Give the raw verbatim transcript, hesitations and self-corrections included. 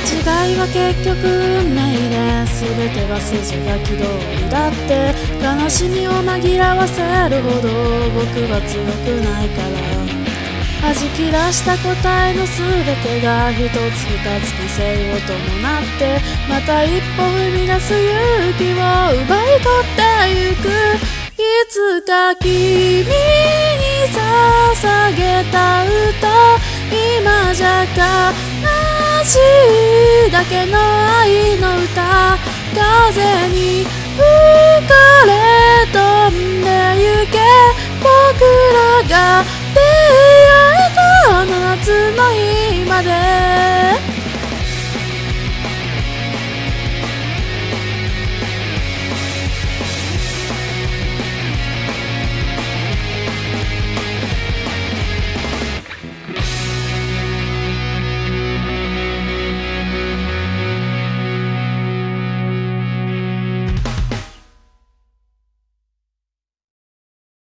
違いは結局運命で、全ては筋書き通りだって。悲しみを紛らわせるほど僕は強くないから。弾き出した答えの全てが一つ二つ犠牲を伴って、また一歩踏み出す勇気を奪い取ってゆく。いつか君に捧げた歌、今じゃ悲しいだけの愛の歌。風に吹かれ飛んでゆけ、僕らが出会えたあの夏の日